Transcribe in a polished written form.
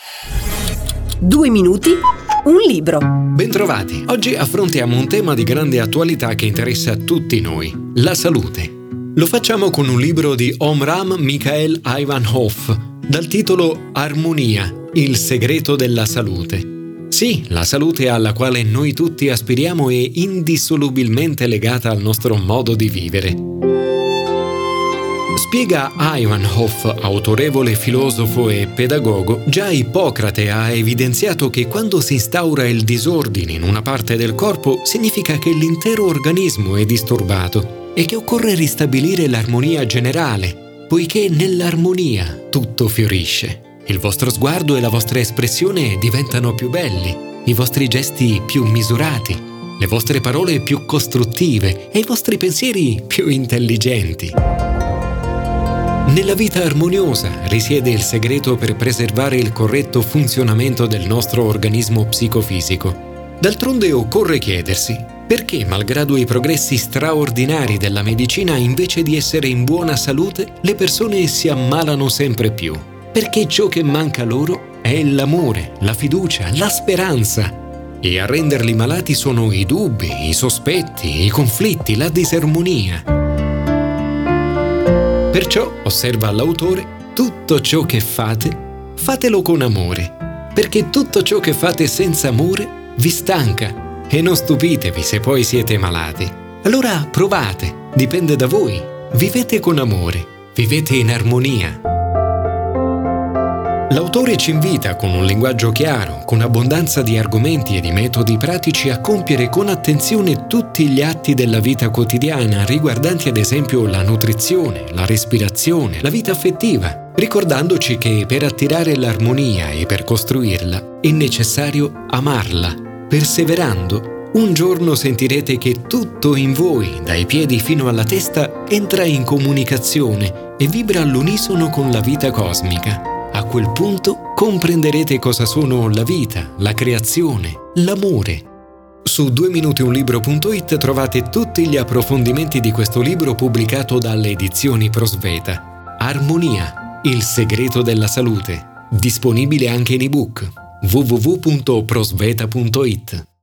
2 minuti, un libro. Bentrovati! Oggi affrontiamo un tema di grande attualità che interessa a tutti noi: la salute. Lo facciamo con un libro di Omram Michael Aivanovich dal titolo Armonia, il segreto della salute. Sì, la salute alla quale noi tutti aspiriamo è indissolubilmente legata al nostro modo di vivere. Spiega Aivanovich, autorevole filosofo e pedagogo, già Ippocrate ha evidenziato che quando si instaura il disordine in una parte del corpo significa che l'intero organismo è disturbato e che occorre ristabilire l'armonia generale, poiché nell'armonia tutto fiorisce. Il vostro sguardo e la vostra espressione diventano più belli, i vostri gesti più misurati, le vostre parole più costruttive e i vostri pensieri più intelligenti. Nella vita armoniosa risiede il segreto per preservare il corretto funzionamento del nostro organismo psicofisico. D'altronde occorre chiedersi: perché, malgrado i progressi straordinari della medicina, invece di essere in buona salute, le persone si ammalano sempre più? Perché ciò che manca loro è l'amore, la fiducia, la speranza. E a renderli malati sono i dubbi, i sospetti, i conflitti, la disarmonia. Perciò, osserva l'autore, tutto ciò che fate, fatelo con amore, perché tutto ciò che fate senza amore vi stanca e non stupitevi se poi siete malati. Allora provate, dipende da voi, vivete con amore, vivete in armonia. L'autore ci invita con un linguaggio chiaro, con abbondanza di argomenti e di metodi pratici a compiere con attenzione tutti gli atti della vita quotidiana riguardanti ad esempio la nutrizione, la respirazione, la vita affettiva, ricordandoci che per attirare l'armonia e per costruirla è necessario amarla. Perseverando, un giorno sentirete che tutto in voi, dai piedi fino alla testa, entra in comunicazione e vibra all'unisono con la vita cosmica. A quel punto comprenderete cosa sono la vita, la creazione, l'amore. Su 2minutiunlibro.it trovate tutti gli approfondimenti di questo libro pubblicato dalle edizioni Prosveta. Armonia, il segreto della salute. Disponibile anche in ebook. www.prosveta.it